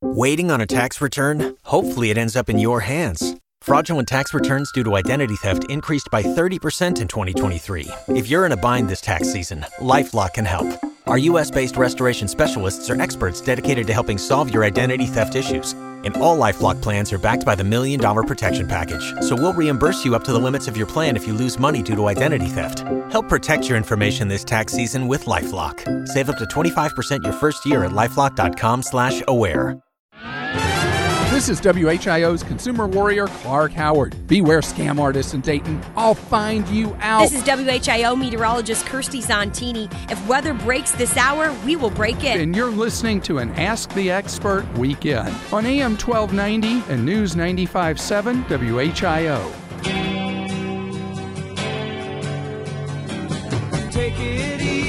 Waiting on a tax return? Hopefully it ends up in your hands. Fraudulent tax returns due to identity theft increased by 30% in 2023. If you're in a bind this tax season, LifeLock can help. Our U.S.-based restoration specialists are experts dedicated to helping solve your identity theft issues. And all LifeLock plans are backed by the $1 Million Protection Package. So we'll reimburse you up to the limits of your plan if you lose money due to identity theft. Help protect your information this tax season with LifeLock. Save up to 25% your first year at LifeLock.com/aware. This is WHIO's consumer warrior, Clark Howard. Beware scam artists in Dayton. I'll find you out. This is WHIO meteorologist Kirsty Zontini. If weather breaks this hour, we will break it. And you're listening to an Ask the Expert weekend on AM 1290 and News 95.7 WHIO. Take it easy.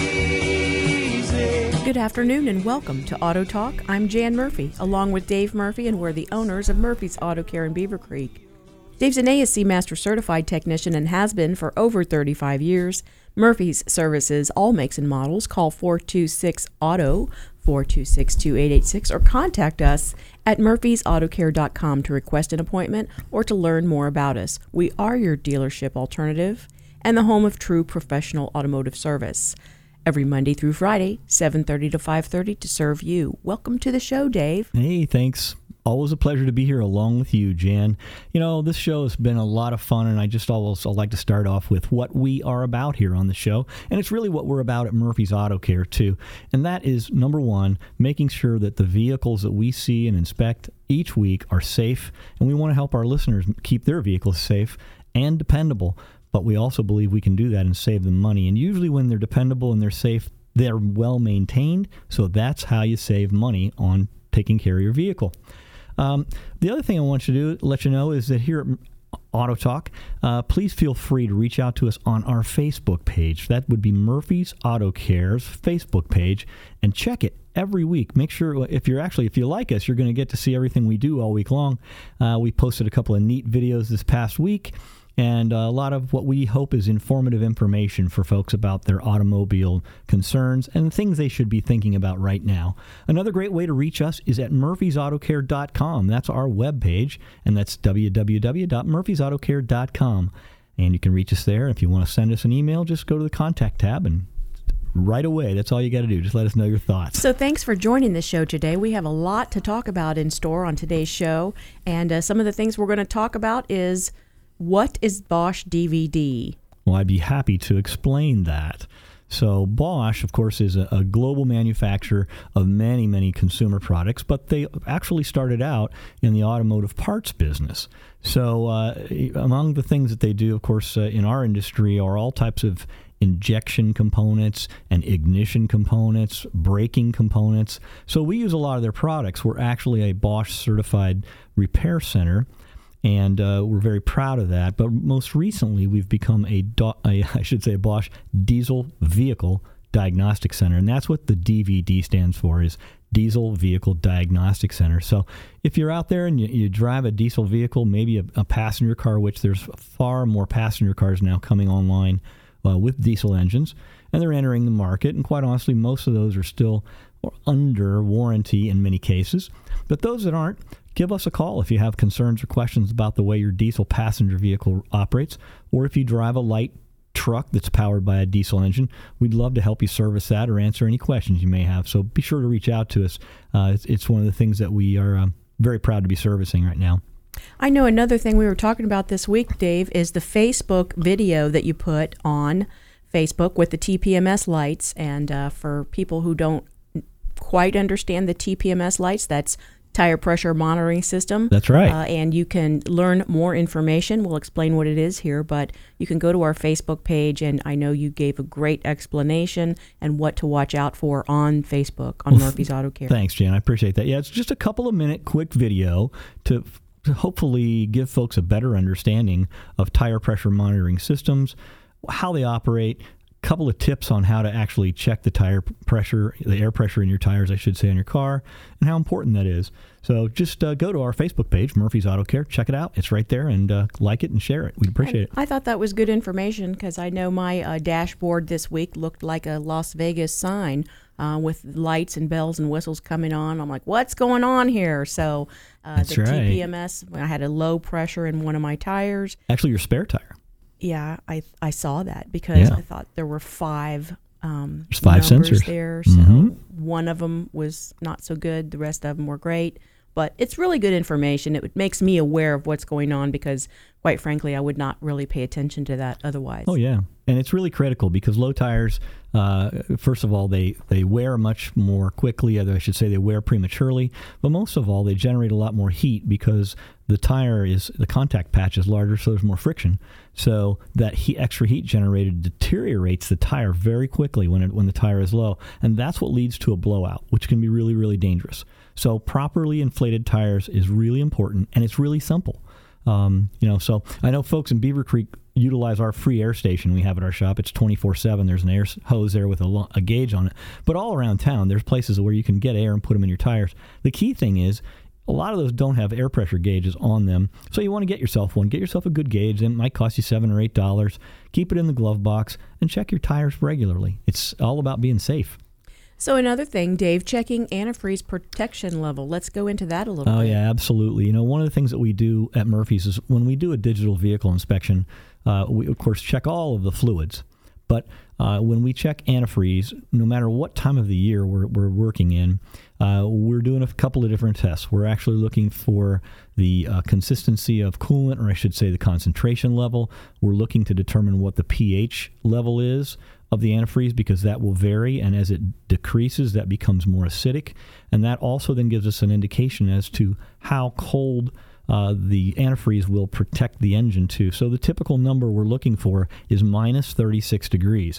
Good afternoon and welcome to Auto Talk. I'm Jan Murphy, along with Dave Murphy, and we're the owners of Murphy's Auto Care in Beaver Creek. Dave's an ASC Master Certified Technician and has been for over 35 years. Murphy's services all makes and models. Call 426-AUTO, 426-2886, or contact us at murphysautocare.com to request an appointment or to learn more about us. We are your dealership alternative and the home of true professional automotive service. Every Monday through Friday, 7:30 to 5:30 to serve you. Welcome to the show, Dave. Hey, thanks. Always a pleasure to be here along with you, Jan. You know, this show has been a lot of fun, and I like to start off with what we are about here on the show. And it's really what we're about at Murphy's Auto Care, too. And that is, number one, making sure that the vehicles that we see and inspect each week are safe. And we want to help our listeners keep their vehicles safe and dependable. But we also believe we can do that and save them money. And usually when they're dependable and they're safe, they're well maintained. So that's how you save money on taking care of your vehicle. The other thing I want you to let you know is that here at Auto Talk, please feel free to reach out to us on our Facebook page. That would be Murphy's Auto Care's Facebook page, and check it every week. Make sure if you like us, you're going to get to see everything we do all week long. We posted a couple of neat videos this past week, and a lot of what we hope is informative information for folks about their automobile concerns and things they should be thinking about right now. Another great way to reach us is at murphysautocare.com. That's our webpage, and that's www.murphysautocare.com. And you can reach us there. If you want to send us an email, just go to the contact tab and right away. That's all you got to do. Just let us know your thoughts. So thanks for joining the show today. We have a lot to talk about in store on today's show, and some of the things we're going to talk about is what is Bosch DVD? Well, I'd be happy to explain that. So Bosch, of course, is a global manufacturer of many, many consumer products, but they actually started out in the automotive parts business. So among the things that they do, of course, in our industry are all types of injection components and ignition components, braking components. So we use a lot of their products. We're actually a Bosch certified repair center, and we're very proud of that. But most recently, we've become a Bosch Diesel Vehicle Diagnostic Center, and that's what the DVD stands for, is Diesel Vehicle Diagnostic Center. So if you're out there and you drive a diesel vehicle, maybe a passenger car, which there's far more passenger cars now coming online with diesel engines, and they're entering the market, and quite honestly, most of those are still under warranty in many cases. But those that aren't, give us a call if you have concerns or questions about the way your diesel passenger vehicle operates, or if you drive a light truck that's powered by a diesel engine. We'd love to help you service that or answer any questions you may have. So be sure to reach out to us. It's one of the things that we are very proud to be servicing right now. I know another thing we were talking about this week, Dave, is the Facebook video that you put on Facebook with the TPMS lights. And for people who don't quite understand the TPMS lights, that's tire pressure monitoring system. That's right. And you can learn more information. We'll explain what it is here, but you can go to our Facebook page, and I know you gave a great explanation and what to watch out for on Facebook, on Murphy's Auto Care. Thanks, Jan. I appreciate that. Yeah, it's just a couple of minute quick video to hopefully give folks a better understanding of tire pressure monitoring systems, how they operate, couple of tips on how to actually check the tire pressure, the air pressure in your tires, I should say, on your car, and how important that is. So just go to our Facebook page, Murphy's Auto Care. Check it out. It's right there, and like it and share it. We'd appreciate it. I thought that was good information because I know my dashboard this week looked like a Las Vegas sign with lights and bells and whistles coming on. I'm like, what's going on here? So That's the right. TPMS, I had a low pressure in one of my tires. Actually, your spare tire. Yeah, I saw that because Yeah. I thought there were 5 There's 5 numbers sensors there. So one of them was not so good. The rest of them were great. But it's really good information. It makes me aware of what's going on because, quite frankly, I would not really pay attention to that otherwise. Oh, yeah. And it's really critical because low tires, first of all, they wear much more quickly. I should say they wear prematurely. But most of all, they generate a lot more heat because the contact patch is larger, so there's more friction. So that extra heat generated deteriorates the tire very quickly when the tire is low. And that's what leads to a blowout, which can be really, really dangerous. So properly inflated tires is really important, and it's really simple. So I know folks in Beaver Creek utilize our free air station we have at our shop. It's 24/7. There's an air hose there with a gauge on it. But all around town, there's places where you can get air and put them in your tires. The key thing is a lot of those don't have air pressure gauges on them. So you want to get yourself one. Get yourself a good gauge. It might cost you $7 or $8. Keep it in the glove box and check your tires regularly. It's all about being safe. So another thing, Dave, checking antifreeze protection level. Let's go into that a little bit. Oh, yeah, absolutely. One of the things that we do at Murphy's is when we do a digital vehicle inspection, we, of course, check all of the fluids. But when we check antifreeze, no matter what time of the year we're working in, we're doing a couple of different tests. We're actually looking for the consistency of coolant, or I should say the concentration level. We're looking to determine what the pH level is of the antifreeze because that will vary, and as it decreases, that becomes more acidic. And that also then gives us an indication as to how cold the antifreeze will protect the engine to. So the typical number we're looking for is minus 36 degrees.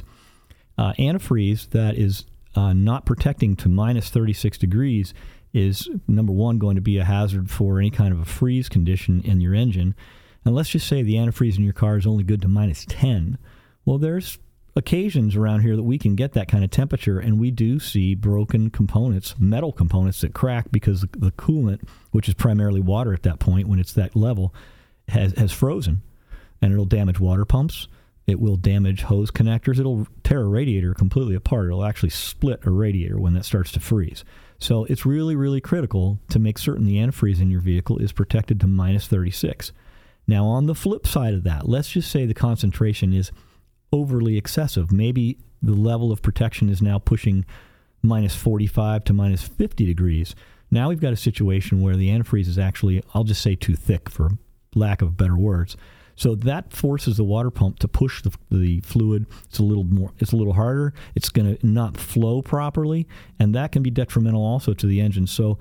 Antifreeze that is not protecting to minus 36 degrees is, number one, going to be a hazard for any kind of a freeze condition in your engine. And let's just say the antifreeze in your car is only good to minus 10. Well, there's occasions around here that we can get that kind of temperature, and we do see broken components, metal components that crack because the coolant, which is primarily water at that point when it's that level, has frozen. And it'll damage water pumps. It will damage hose connectors. It'll tear a radiator completely apart. It'll actually split a radiator when that starts to freeze. So it's really, really critical to make certain the antifreeze in your vehicle is protected to minus 36. Now, on the flip side of that, let's just say the concentration is overly excessive. Maybe the level of protection is now pushing minus 45 to minus 50 degrees. Now we've got a situation where the antifreeze is actually, I'll just say, too thick for lack of better words. So that forces the water pump to push the fluid. It's a little harder. It's going to not flow properly, and that can be detrimental also to the engine. So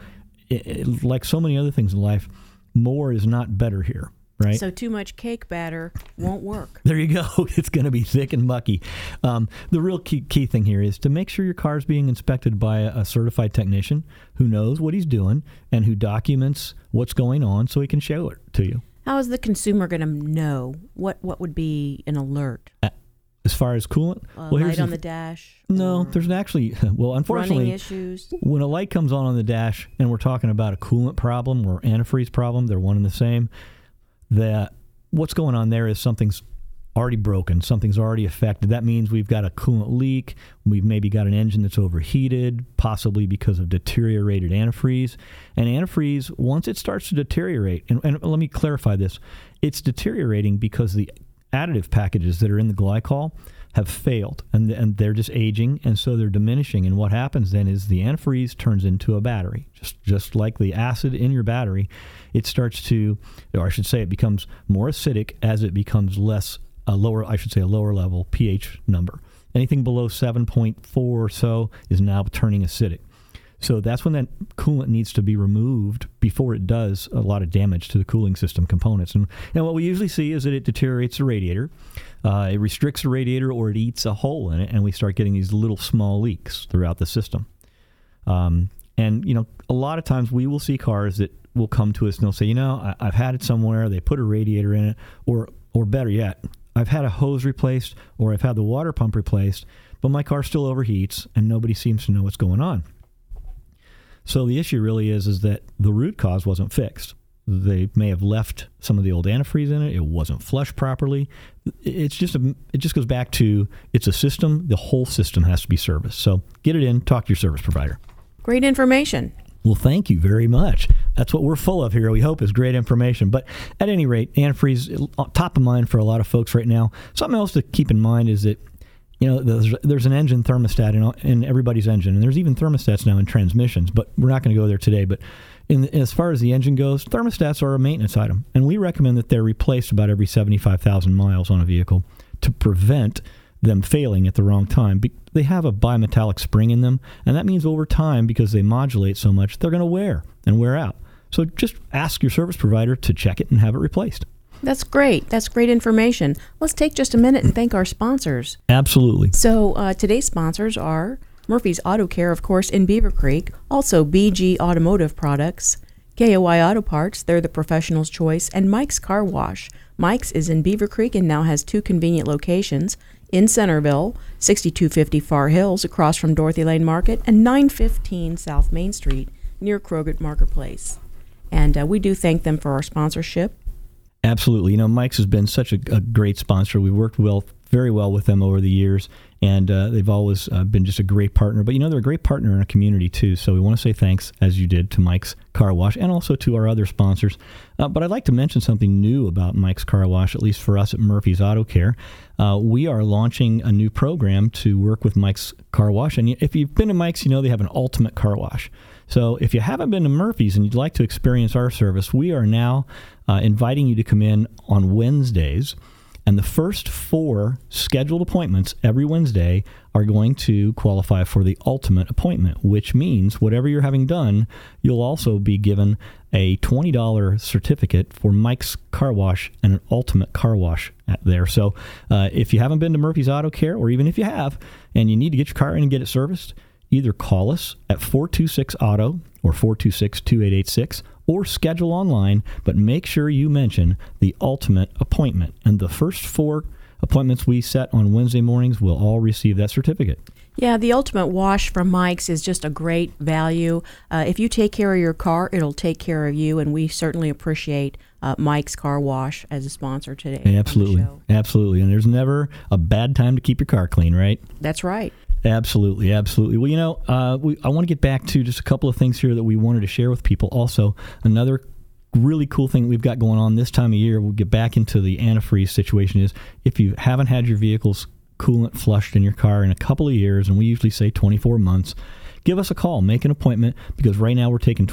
like so many other things in life, more is not better here. Right? So too much cake batter won't work. There you go. It's going to be thick and mucky. The real key thing here is to make sure your car is being inspected by a certified technician who knows what he's doing and who documents what's going on so he can show it to you. How is the consumer going to know? What would be an alert? As far as coolant? Light on the dash? No, there's actually, unfortunately, running issues? When a light comes on the dash and we're talking about a coolant problem or antifreeze problem, they're one and the same. That what's going on there is something's already broken, something's already affected. That means we've got a coolant leak, we've maybe got an engine that's overheated, possibly because of deteriorated antifreeze. And antifreeze, once it starts to deteriorate, and let me clarify this, it's deteriorating because the additive packages that are in the glycol have failed, and they're just aging, and so they're diminishing. And what happens then is the antifreeze turns into a battery, just like the acid in your battery. It starts to, or I should say, it becomes more acidic as it becomes a lower level pH number. Anything below 7.4 or so is now turning acidic. So that's when that coolant needs to be removed before it does a lot of damage to the cooling system components. And what we usually see is that it deteriorates the radiator, it restricts the radiator, or it eats a hole in it, and we start getting these little small leaks throughout the system. And a lot of times we will see cars that will come to us and they'll say, I've had it somewhere, they put a radiator in it, or better yet, I've had a hose replaced, or I've had the water pump replaced, but my car still overheats and nobody seems to know what's going on. So the issue really is that the root cause wasn't fixed. They may have left some of the old antifreeze in it. It wasn't flushed properly. It just goes back to it's a system. The whole system has to be serviced. So get it in. Talk to your service provider. Great information. Well, thank you very much. That's what we're full of here, we hope, is great information. But at any rate, antifreeze, top of mind for a lot of folks right now. Something else to keep in mind is that, there's an engine thermostat in everybody's engine, and there's even thermostats now in transmissions, but we're not going to go there today. But as far as the engine goes, thermostats are a maintenance item, and we recommend that they're replaced about every 75,000 miles on a vehicle to prevent them failing at the wrong time. They have a bimetallic spring in them, and that means over time, because they modulate so much, they're going to wear out. So just ask your service provider to check it and have it replaced. That's great. That's great information. Let's take just a minute and thank our sponsors. Absolutely. So today's sponsors are Murphy's Auto Care, of course, in Beaver Creek, also BG Automotive Products, KOI Auto Parts, they're the professional's choice, and Mike's Car Wash. Mike's is in Beaver Creek and now has 2 convenient locations in Centerville, 6250 Far Hills across from Dorothy Lane Market, and 915 South Main Street near Kroger Marketplace. And we do thank them for our sponsorship. Absolutely. Mike's has been such a great sponsor. We've worked very well with them over the years, and they've always been just a great partner. But, they're a great partner in our community, too. So we want to say thanks, as you did, to Mike's Car Wash and also to our other sponsors. But I'd like to mention something new about Mike's Car Wash, at least for us at Murphy's Auto Care. We are launching a new program to work with Mike's Car Wash. And if you've been to Mike's, they have an ultimate car wash. So if you haven't been to Murphy's and you'd like to experience our service, we are now inviting you to come in on Wednesdays. And the first 4 scheduled appointments every Wednesday are going to qualify for the ultimate appointment, which means whatever you're having done, you'll also be given a $20 certificate for Mike's Car Wash and an ultimate car wash there. So if you haven't been to Murphy's Auto Care, or even if you have, and you need to get your car in and get it serviced, either call us at 426-AUTO or 426-2886 or schedule online, but make sure you mention the ultimate appointment. And the first 4 appointments we set on Wednesday mornings will all receive that certificate. Yeah, the Ultimate Wash from Mike's is just a great value. If you take care of your car, it'll take care of you, and we certainly appreciate Mike's Car Wash as a sponsor today. Absolutely. Absolutely. And there's never a bad time to keep your car clean, right? That's right. Absolutely, absolutely. Well, I want to get back to just a couple of things here that we wanted to share with people. Also, another really cool thing we've got going on this time of year, we'll get back into the antifreeze situation, is if you haven't had your vehicle's coolant flushed in your car in a couple of years, and we usually say 24 months, give us a call, make an appointment, because right now we're taking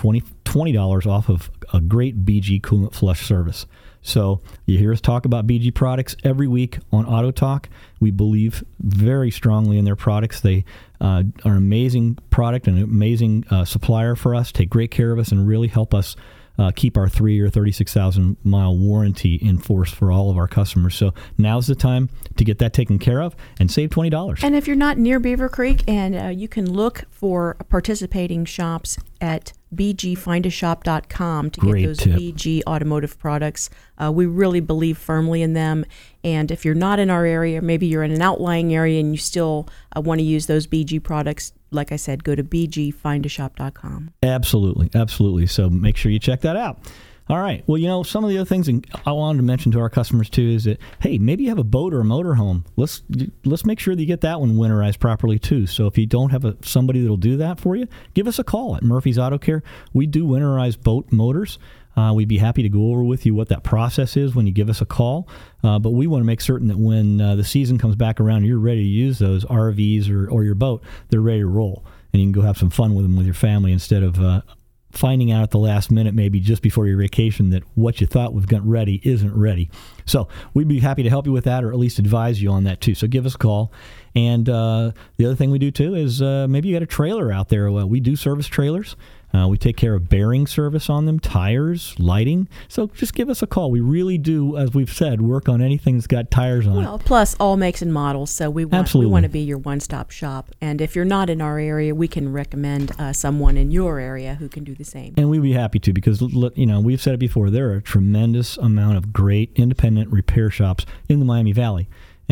$20 off of a great BG coolant flush service. So you hear us talk about BG products every week on Auto Talk. We believe very strongly in their products. They are an amazing product and an amazing supplier for us, take great care of us, and really help us keep our 3 or 36,000-mile warranty in force for all of our customers. So now's the time to get that taken care of and save $20. And if you're not near Beaver Creek, and you can look for participating shops at bgfindashop.com to get those BG automotive products. We really believe firmly in them. And if you're not in our area, maybe you're in an outlying area and you still want to use those BG products, like I said, go to bgfindashop.com. Absolutely, absolutely. So make sure you check that out. All right. Well, some of the other things I wanted to mention to our customers too is that, hey, maybe you have a boat or a motorhome. Let's make sure that you get that one winterized properly too. So if you don't have somebody that'll do that for you, give us a call at Murphy's Auto Care. We do winterize boat motors. We'd be happy to go over with you what that process is when you give us a call. But we want to make certain that when the season comes back around and you're ready to use those RVs or your boat, they're ready to roll. And you can go have some fun with them with your family instead of finding out at the last minute, maybe just before your vacation, that what you thought was got ready isn't ready. So we'd be happy to help you with that, or at least advise you on that too. So give us a call. And the other thing we do too is maybe you got a trailer out there. Well, we do service trailers. We take care of bearing service on them, tires, lighting. So just give us a call. We really do, as we've said, work on anything that's got tires on it. Well, plus all makes and models. So we want to be your one-stop shop. And if you're not in our area, we can recommend someone in your area who can do the same. And we'd be happy to, because we've said it before. There are a tremendous amount of great independent repair shops in the Miami Valley.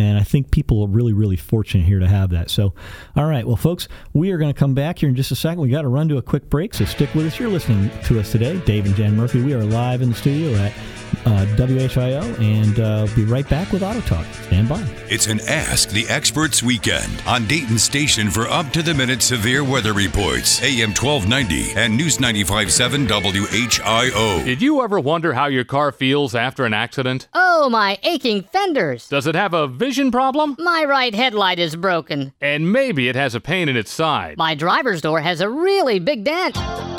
And I think people are really, really fortunate here to have that. So, all right. Well, folks, we are going to come back here in just a second. We got to run to a quick break, so stick with us. You're listening to us today, Dave and Jan Murphy. We are live in the studio at WHIO, and be right back with Auto Talk. Stand by. It's an Ask the Experts weekend on Dayton's station for up-to-the-minute severe weather reports. AM 1290 and News 95.7 WHIO. Did you ever wonder how your car feels after an accident? Oh, my aching fenders. Does it have a vision problem? My right headlight is broken. And maybe it has a pain in its side. My driver's door has a really big dent.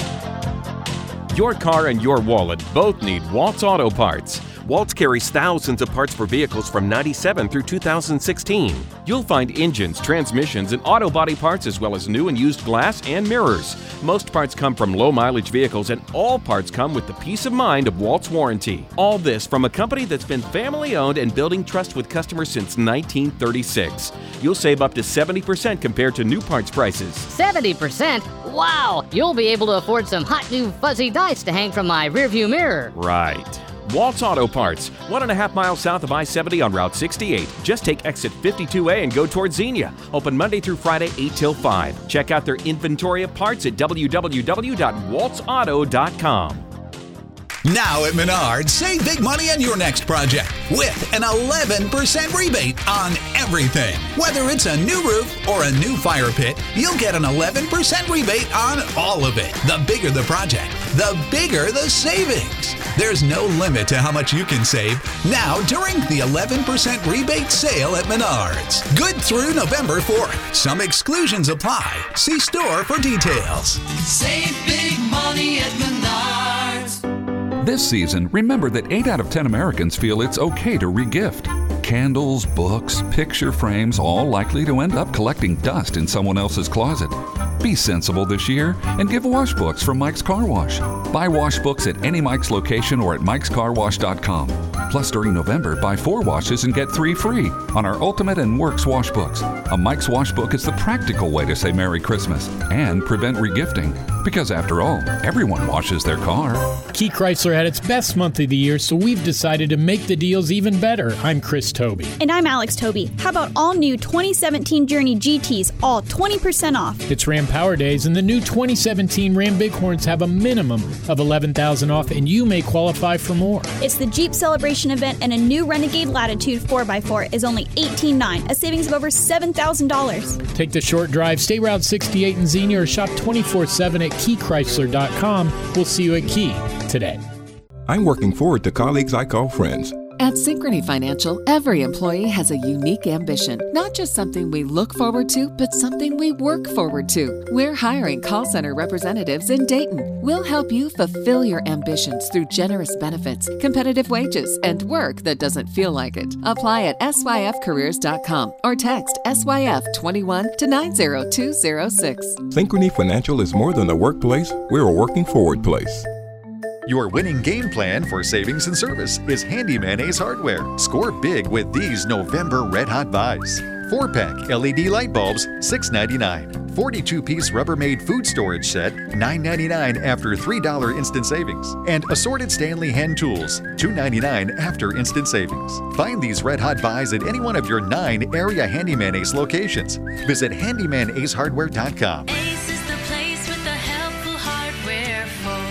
Your car and your wallet both need Waltz Auto Parts. Waltz carries thousands of parts for vehicles from 97 through 2016. You'll find engines, transmissions, and auto body parts, as well as new and used glass and mirrors. Most parts come from low-mileage vehicles, and all parts come with the peace of mind of Waltz warranty. All this from a company that's been family-owned and building trust with customers since 1936. You'll save up to 70% compared to new parts prices. 70%? Wow! You'll be able to afford some hot new fuzzy dice to hang from my rearview mirror. Right. Waltz Auto Parts, 1.5 miles south of I-70 on Route 68. Just take exit 52A and go towards Xenia. Open Monday through Friday, 8 till 5. Check out their inventory of parts at www.waltzauto.com. Now at Menards, save big money on your next project with an 11% rebate on everything. Whether it's a new roof or a new fire pit, you'll get an 11% rebate on all of it. The bigger the project, the bigger the savings. There's no limit to how much you can save now during the 11% rebate sale at Menards. Good through November 4th. Some exclusions apply. See store for details. Save big money at Menards. This season, remember that 8 out of 10 Americans feel it's okay to re-gift. Candles, books, picture frames, all likely to end up collecting dust in someone else's closet. Be sensible this year and give wash books from Mike's Car Wash. Buy wash books at any Mike's location or at mikescarwash.com. Plus, during November, buy 4 washes and get 3 free on our Ultimate and Works wash books. A Mike's wash book is the practical way to say Merry Christmas and prevent regifting. Because after all, everyone washes their car. Key Chrysler had its best month of the year, so we've decided to make the deals even better. I'm Chris Toby. And I'm Alex Toby. How about all new 2017 Journey GTs, all 20% off? It's Ram Power Days, and the new 2017 Ram Bighorns have a minimum of $11,000 off, and you may qualify for more. It's the Jeep Celebration event, and a new Renegade Latitude 4x4 is only $18,900, a savings of over $7,000. Take the short drive, stay Route 68 in Xenia, or shop 24/7 at KeyChrysler.com. We'll see you at Key today. I'm working forward to colleagues I call friends. At Synchrony Financial, every employee has a unique ambition, not just something we look forward to, but something we work forward to. We're hiring call center representatives in Dayton. We'll help you fulfill your ambitions through generous benefits, competitive wages, and work that doesn't feel like it. Apply at syfcareers.com or text SYF21 to 90206. Synchrony Financial is more than a workplace, we're a working forward place. Your winning game plan for savings and service is Handyman Ace Hardware. Score big with these November Red Hot buys. 4-pack LED light bulbs, $6.99. 42-piece Rubbermaid food storage set, $9.99 after $3 instant savings. And assorted Stanley hand tools, $2.99 after instant savings. Find these Red Hot buys at any one of your 9 area Handyman Ace locations. Visit HandymanAceHardware.com. Ace is the place with the helpful hardware, folks.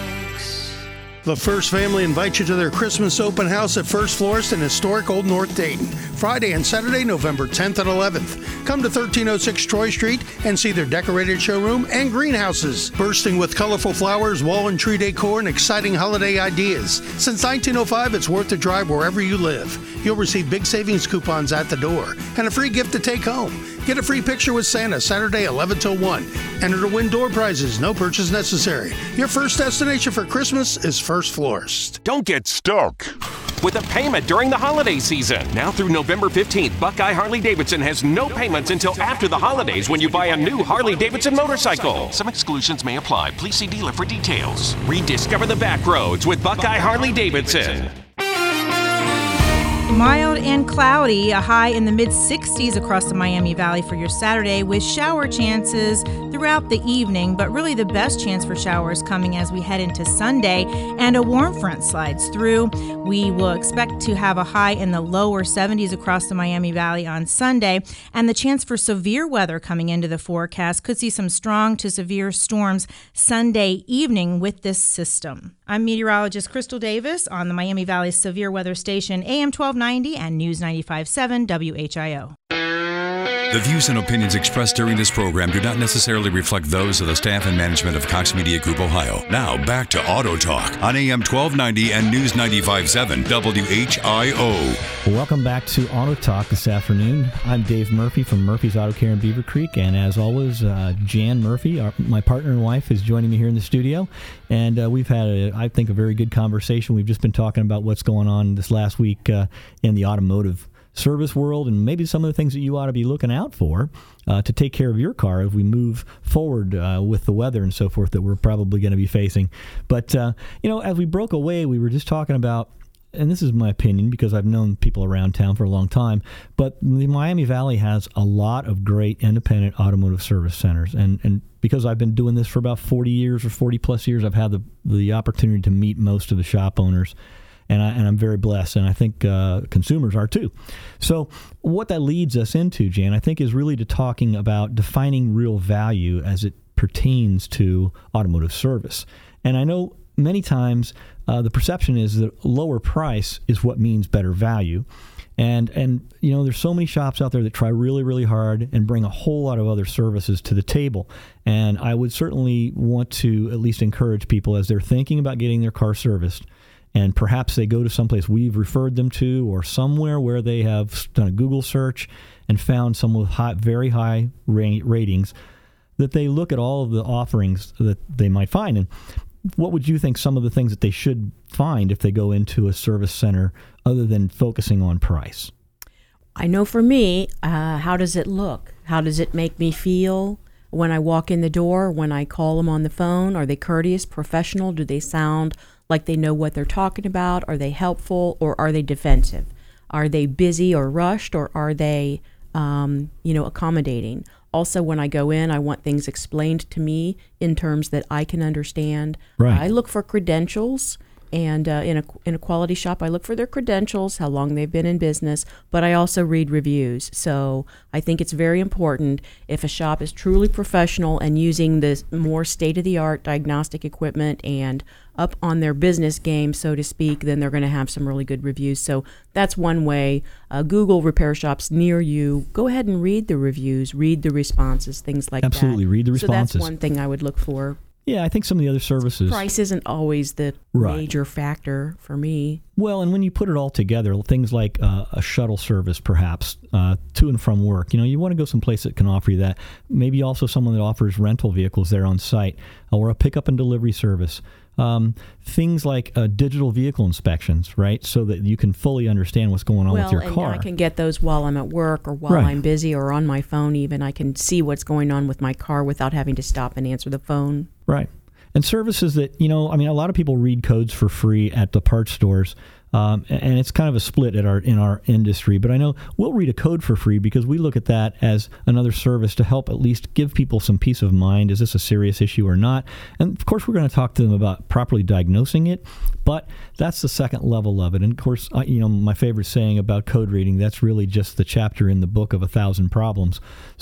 The First family invites you to their Christmas open house at First Florist in historic Old North Dayton, Friday and Saturday, November 10th and 11th. Come to 1306 Troy Street and see their decorated showroom and greenhouses, bursting with colorful flowers, wall and tree decor, and exciting holiday ideas. Since 1905, it's worth the drive wherever you live. You'll receive big savings coupons at the door and a free gift to take home. Get a free picture with Santa Saturday 11 till 1. Enter to win door prizes, no purchase necessary. Your first destination for Christmas is First Florist. Don't get stuck with a payment during the holiday season. Now through November 15th, Buckeye Harley-Davidson has no payments until after the holidays when you buy a new Harley-Davidson motorcycle. Some exclusions may apply. Please see dealer for details. Rediscover the back roads with Buckeye Harley-Davidson. Mild and cloudy, a high in the mid-60s across the Miami Valley for your Saturday with shower chances. The throughout the evening, but really the best chance for showers coming as we head into Sunday and a warm front slides through. We will expect to have a high in the lower 70s across the Miami Valley on Sunday, and the chance for severe weather coming into the forecast. Could see some strong to severe storms Sunday evening with this system. I'm meteorologist Crystal Davis on the Miami Valley Severe Weather Station, AM 1290 and News 95.7 WHIO. The views and opinions expressed during this program do not necessarily reflect those of the staff and management of Cox Media Group, Ohio. Now, back to Auto Talk on AM 1290 and News 95.7 WHIO. Welcome back to Auto Talk this afternoon. I'm Dave Murphy from Murphy's Auto Care in Beaver Creek, and as always, Jan Murphy, my partner and wife, is joining me here in the studio, and we've had, I think, a very good conversation. We've just been talking about what's going on this last week in the automotive service world, and maybe some of the things that you ought to be looking out for to take care of your car as we move forward with the weather and so forth that we're probably going to be facing. But, as we broke away, we were just talking about, and this is my opinion because I've known people around town for a long time, but the Miami Valley has a lot of great independent automotive service centers. And because I've been doing this for about 40 years or 40 plus years, I've had the opportunity to meet most of the shop owners. And I'm very blessed, and I think consumers are too. So what that leads us into, Jan, I think is really to talking about defining real value as it pertains to automotive service. And I know many times the perception is that lower price is what means better value. And there's so many shops out there that try really, really hard and bring a whole lot of other services to the table. And I would certainly want to at least encourage people as they're thinking about getting their car serviced, and perhaps they go to someplace we've referred them to or somewhere where they have done a Google search and found some with very high ratings, that they look at all of the offerings that they might find. And what would you think some of the things that they should find if they go into a service center other than focusing on price? I know for me, how does it look? How does it make me feel when I walk in the door, when I call them on the phone? Are they courteous, professional? Do they sound like they know what they're talking about? Are they helpful, or are they defensive? Are they busy or rushed, or are they, accommodating? Also, when I go in, I want things explained to me in terms that I can understand. Right. I look for credentials, and in a quality shop, I look for their credentials, how long they've been in business, but I also read reviews. So I think it's very important if a shop is truly professional and using the more state-of-the-art diagnostic equipment and up on their business game, so to speak, then they're going to have some really good reviews. So that's one way. Google repair shops near you. Go ahead and read the reviews, read the responses, things like Absolutely, that. read the responses. So that's one thing I would look for. Yeah, I think some of the other services. Price isn't always the major factor for me. Well, and when you put it all together, things like a shuttle service, perhaps, to and from work, you want to go someplace that can offer you that. Maybe also someone that offers rental vehicles there on site, or a pickup and delivery service. Things like digital vehicle inspections, right? So that you can fully understand what's going on with your car. I can get those while I'm at work or while I'm busy or on my phone even. I can see what's going on with my car without having to stop and answer the phone. Right. And services that, a lot of people read codes for free at the parts stores. And it's kind of a split in our industry. But I know we'll read a code for free because we look at that as another service to help at least give people some peace of mind. Is this a serious issue or not? And, of course, we're going to talk to them about properly diagnosing it. But that's the second level of it. And, of course, my favorite saying about code reading, that's really just the chapter in the book of 1,000 problems.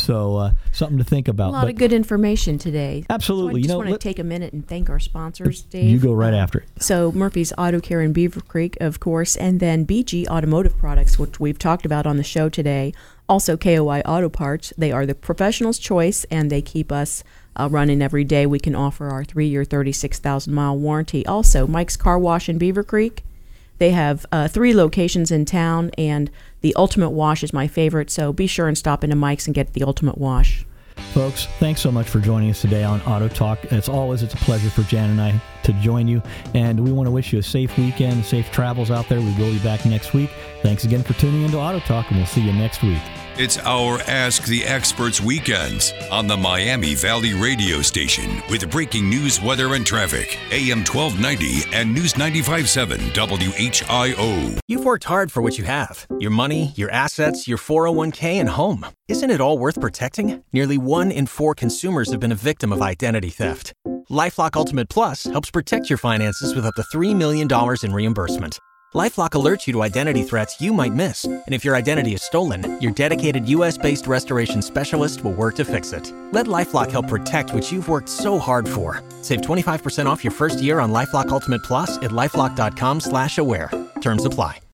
So something to think about. A lot of good information today. Absolutely. So I just want to take a minute and thank our sponsors, Dave. You go right after it. So Murphy's Auto Care in Beaver Creek, of course, and then BG Automotive Products, which we've talked about on the show today. Also KOI Auto Parts. They are the professional's choice, and they keep us running every day. We can offer our 3-year, 36,000-mile warranty. Also, Mike's Car Wash in Beaver Creek. They have 3 locations in town, and the Ultimate Wash is my favorite, so be sure and stop into Mike's and get the Ultimate Wash. Folks, thanks so much for joining us today on Auto Talk. As always, it's a pleasure for Jan and I to join you, and we want to wish you a safe weekend, safe travels out there. We will be back next week. Thanks again for tuning into Auto Talk, and we'll see you next week. It's our Ask the Experts weekends on the Miami Valley radio station with breaking news, weather, and traffic. AM 1290 and News 95.7 WHIO. You've worked hard for what you have. Your money, your assets, your 401k, and home. Isn't it all worth protecting? Nearly 1 in 4 consumers have been a victim of identity theft. LifeLock Ultimate Plus helps protect your finances with up to $3 million in reimbursement. LifeLock alerts you to identity threats you might miss. And if your identity is stolen, your dedicated U.S.-based restoration specialist will work to fix it. Let LifeLock help protect what you've worked so hard for. Save 25% off your first year on LifeLock Ultimate Plus at LifeLock.com/aware. Terms apply.